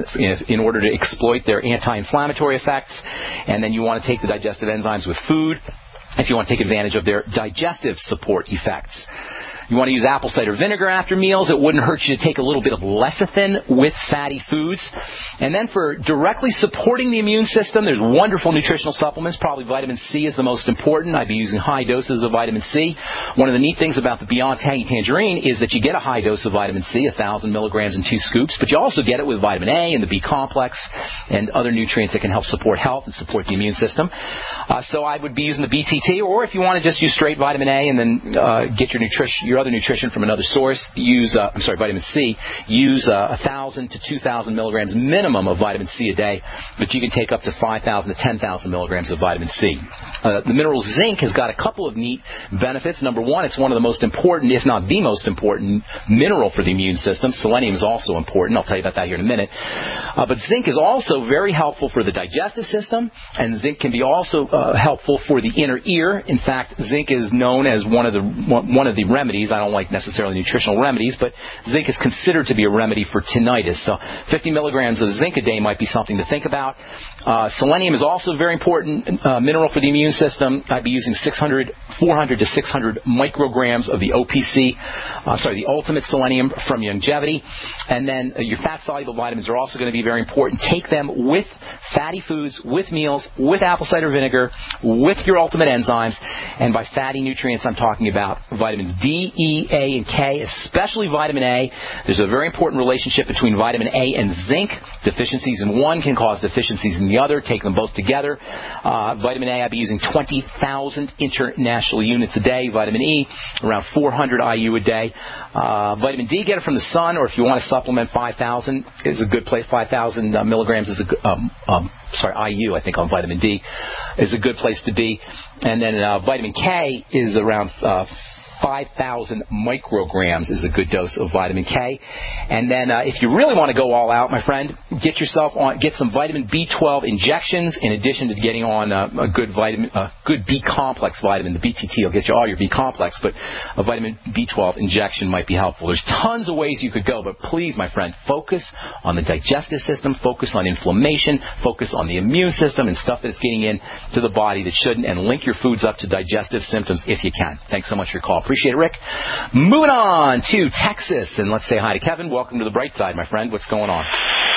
Speaker 1: in order to exploit their anti-inflammatory effects. And then you want to take the digestive enzymes with food if you want to take advantage of their digestive support effects. You want to use apple cider vinegar after meals. It wouldn't hurt you to take a little bit of lecithin with fatty foods. And then for directly supporting the immune system, there's wonderful nutritional supplements. Probably vitamin C is the most important. I'd be using high doses of vitamin C. One of the neat things about the Beyond Tangy Tangerine is that you get a high dose of vitamin C, one thousand milligrams in two scoops, but you also get it with vitamin A and the B complex and other nutrients that can help support health and support the immune system. Uh, so I would be using the B T T, or if you want to just use straight vitamin A and then uh, get your nutrition, your other nutrition from another source, use, uh, I'm sorry, vitamin C, use uh, one thousand to two thousand milligrams minimum of vitamin C a day, but you can take up to five thousand to ten thousand milligrams of vitamin C. Uh, the mineral zinc has got a couple of neat benefits. Number one, it's one of the most important, if not the most important, mineral for the immune system. Selenium is also important. I'll tell you about that here in a minute. Uh, but zinc is also very helpful for the digestive system, and zinc can be also uh, helpful for the inner ear. In fact, zinc is known as one of the one of the remedies. I don't like necessarily nutritional remedies, but zinc is considered to be a remedy for tinnitus. So fifty milligrams of zinc a day might be something to think about. Uh, selenium is also a very important uh, mineral for the immune system. I'd be using six hundred, four hundred to six hundred micrograms of the O P C, uh, sorry, the Ultimate Selenium from Longevity. And then uh, your fat-soluble vitamins are also going to be very important. Take them with fatty foods, with meals, with apple cider vinegar, with your Ultimate enzymes. And by fatty nutrients, I'm talking about vitamins D, E, A, and K, especially vitamin A. There's a very important relationship between vitamin A and zinc. Deficiencies in one can cause deficiencies in the other. Take them both together. Uh, vitamin A, I'd be using twenty thousand international units a day. Vitamin E, around four hundred I U a day. Uh, vitamin D, get it from the sun, or if you want to supplement, five thousand is a good place. five thousand uh, milligrams is a good, um, um, sorry, I U, I think, on vitamin D is a good place to be. And then uh, vitamin K is around uh, five thousand micrograms is a good dose of vitamin K. And then uh, if you really want to go all out, my friend, get yourself on, get some vitamin B twelve injections in addition to getting on uh, a good vitamin, uh, good B complex vitamin. The B T T will get you all your B complex, but a vitamin B twelve injection might be helpful. There's tons of ways you could go, but please, my friend, focus on the digestive system, focus on inflammation, focus on the immune system and stuff that's getting into the body that shouldn't, and link your foods up to digestive symptoms if you can. Thanks so much for your call. Appreciate it, Rick. Moving on to Texas, and let's say hi to Kevin. Welcome to the bright side, my friend. What's going on?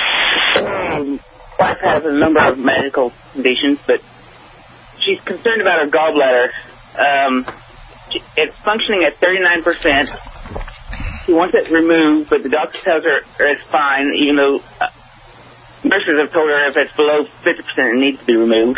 Speaker 19: Um, wife has a number of medical conditions, but she's concerned about her gallbladder. Um, it's functioning at thirty-nine percent. She wants it removed, but the doctor tells her it's fine, even though uh, nurses have told her if it's below fifty percent, it needs to be removed.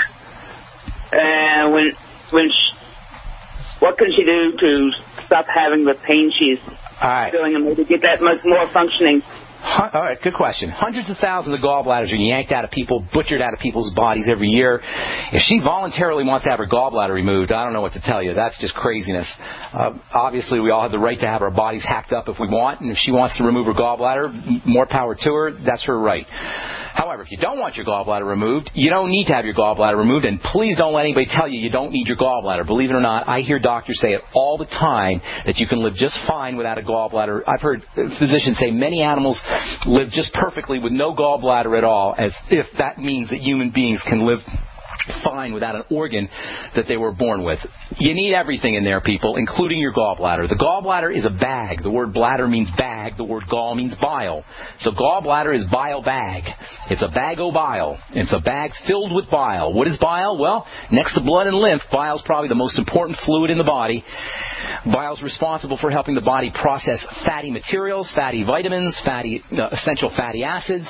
Speaker 19: And when when she, what can she do to stop having the pain she's
Speaker 1: All right.
Speaker 19: feeling and maybe get that much more functioning?
Speaker 1: one All right, good question. Hundreds of thousands of gallbladders are yanked out of people, butchered out of people's bodies every year. If she voluntarily wants to have her gallbladder removed, I don't know what to tell you. That's just craziness. Uh, obviously, we all have the right to have our bodies hacked up if we want, and if she wants to remove her gallbladder, more power to her. That's her right. However, if you don't want your gallbladder removed, you don't need to have your gallbladder removed, and please don't let anybody tell you you don't need your gallbladder. Believe it or not, I hear doctors say it all the time that you can live just fine without a gallbladder. I've heard physicians say many animals live just perfectly with no gallbladder at all, as if that means that human beings can live fine without an organ that they were born with. You need everything in there, people, including your gallbladder. The gallbladder is a bag. The word bladder means bag. The word gall means bile. So gallbladder is bile bag. It's a bag o' bile. It's a bag filled with bile. What is bile? Well, next to blood and lymph, bile is probably the most important fluid in the body. Bile is responsible for helping the body process fatty materials, fatty vitamins, fatty uh, essential fatty acids,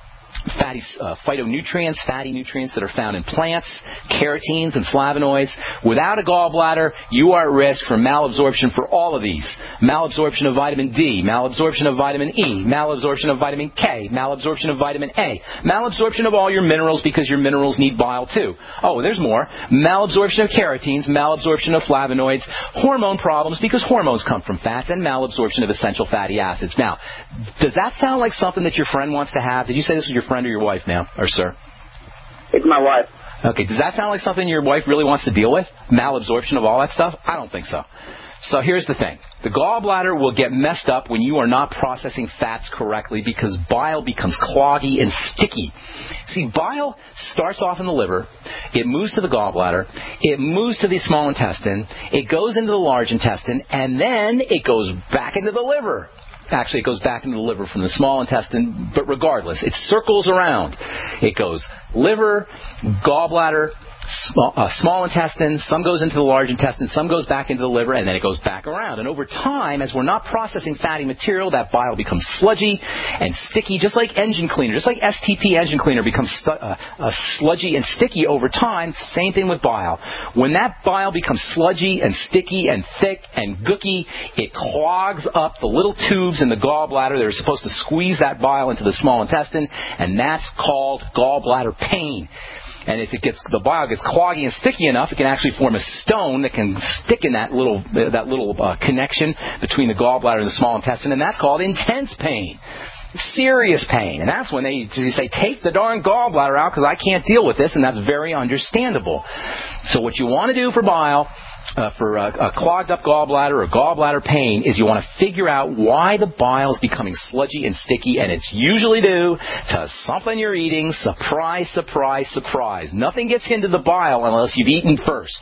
Speaker 1: fatty uh, phytonutrients, fatty nutrients that are found in plants, carotenes and flavonoids. Without a gallbladder, you are at risk for malabsorption for all of these. Malabsorption of vitamin D, malabsorption of vitamin E, malabsorption of vitamin K, malabsorption of vitamin A, malabsorption of all your minerals because your minerals need bile too. Oh, there's more. Malabsorption of carotenes, malabsorption of flavonoids, hormone problems because hormones come from fats, and malabsorption of essential fatty acids. Now, does that sound like something that your friend wants to have? Did you say this was your friend or your wife, ma'am, or sir?
Speaker 19: It's my wife.
Speaker 1: Okay, does that sound like something your wife really wants to deal with? Malabsorption of all that stuff? I don't think so. So here's the thing. The gallbladder will get messed up when you are not processing fats correctly because bile becomes cloggy and sticky. See, bile starts off in the liver, it moves to the gallbladder, it moves to the small intestine, it goes into the large intestine, and then it goes back into the liver. Actually, it goes back into the liver from the small intestine, but regardless, it circles around. It goes liver, gallbladder, small, uh, small intestine, some goes into the large intestine, some goes back into the liver, and then it goes back around. And over time, as we're not processing fatty material, that bile becomes sludgy and sticky, just like engine cleaner, just like S T P engine cleaner becomes stu- uh, uh, sludgy and sticky over time. Same thing with bile. When that bile becomes sludgy and sticky and thick and gooky, it clogs up the little tubes in the gallbladder that are supposed to squeeze that bile into the small intestine, and that's called gallbladder pain. And if it gets the bile gets cloggy and sticky enough, it can actually form a stone that can stick in that little that little uh, connection between the gallbladder and the small intestine, and that's called intense pain, serious pain. And that's when they, they say, take the darn gallbladder out because I can't deal with this, and that's very understandable. So what you want to do for bile, uh, for a, a clogged up gallbladder or gallbladder pain, is you want to figure out why the bile is becoming sludgy and sticky, and it's usually due to something you're eating. Surprise, surprise, surprise. Nothing gets into the bile unless you've eaten first.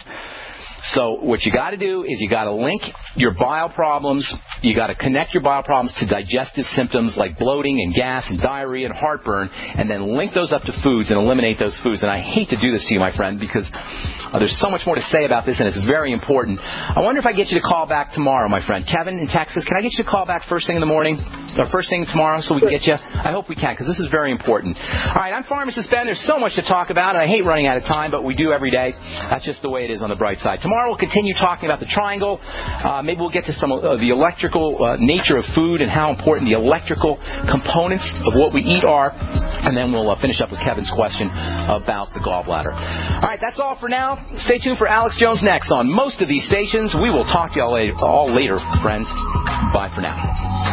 Speaker 1: So what you got to do is you got to link your bile problems, you got to connect your bile problems to digestive symptoms like bloating and gas and diarrhea and heartburn, and then link those up to foods and eliminate those foods. And I hate to do this to you, my friend, because uh, there's so much more to say about this, and it's very important. I wonder if I get you to call back tomorrow, my friend. Kevin in Texas, can I get you to call back first thing in the morning, or first thing tomorrow, so we can get you? I hope we can, because this is very important. All right, I'm Pharmacist Ben. There's so much to talk about, and I hate running out of time, but we do every day. That's just the way it is on the bright side. Tomorrow we'll continue talking about the triangle. Uh, maybe we'll get to some of uh, the electrical uh, nature of food and how important the electrical components of what we eat are. And then we'll uh, finish up with Kevin's question about the gallbladder. All right, that's all for now. Stay tuned for Alex Jones next on most of these stations. We will talk to you all later, all later friends. Bye for now.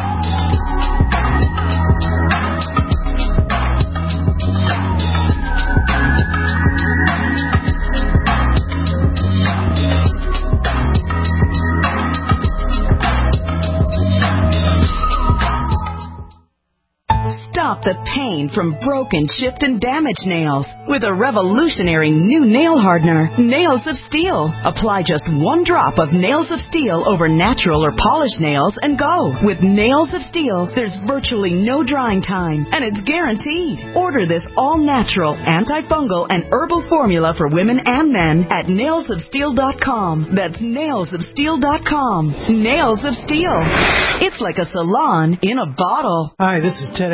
Speaker 20: Stop the pain from broken, chipped, and damaged nails with a revolutionary new nail hardener, Nails of Steel. Apply just one drop of Nails of Steel over natural or polished nails and go. With Nails of Steel, there's virtually no drying time, and it's guaranteed. Order this all-natural, antifungal, and herbal formula for women and men at nails of steel dot com. That's nails of steel dot com. Nails of Steel. It's like a salon in a bottle.
Speaker 17: Hi, this is Ted Anderson.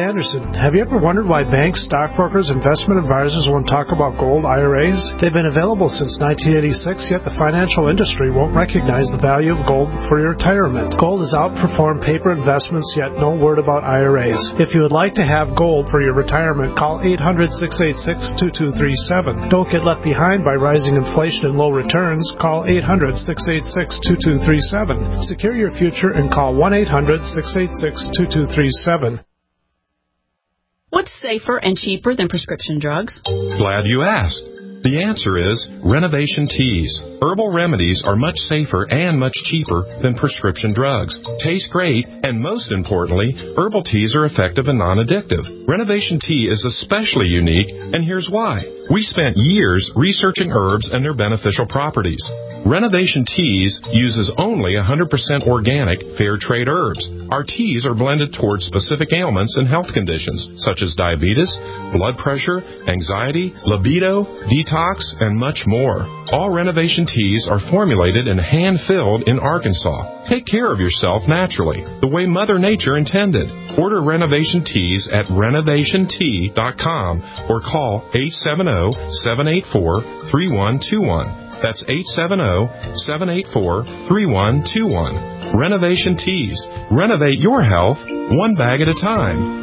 Speaker 17: Anderson. Have you ever wondered why banks, stockbrokers, investment advisors won't talk about gold I R As? They've been available since nineteen eighty-six, yet the financial industry won't recognize the value of gold for your retirement. Gold has outperformed paper investments, yet no word about I R As. If you would like to have gold for your retirement, call eight hundred, six eight six, two two three seven. Don't get left behind by rising inflation and low returns. Call eight hundred, six eight six, two two three seven. Secure your future and call one eight hundred, six eight six, two two three seven.
Speaker 21: What's safer and cheaper than prescription drugs?
Speaker 22: Glad you asked. The answer is Renovation Teas. Herbal remedies are much safer and much cheaper than prescription drugs. Taste great, and most importantly, herbal teas are effective and non-addictive. Renovation Tea is especially unique, and here's why. We spent years researching herbs and their beneficial properties. Renovation Teas uses only one hundred percent organic, fair trade herbs. Our teas are blended towards specific ailments and health conditions, such as diabetes, blood pressure, anxiety, libido, detox, and much more. All Renovation Teas are formulated and hand-filled in Arkansas. Take care of yourself naturally, the way Mother Nature intended. Order Renovation Teas at renovation tea dot com or call eight seven zero, seven eight four, three one two one. That's eight seven zero, seven eight four, three one two one. Renovation Teas. Renovate your health one bag at a time.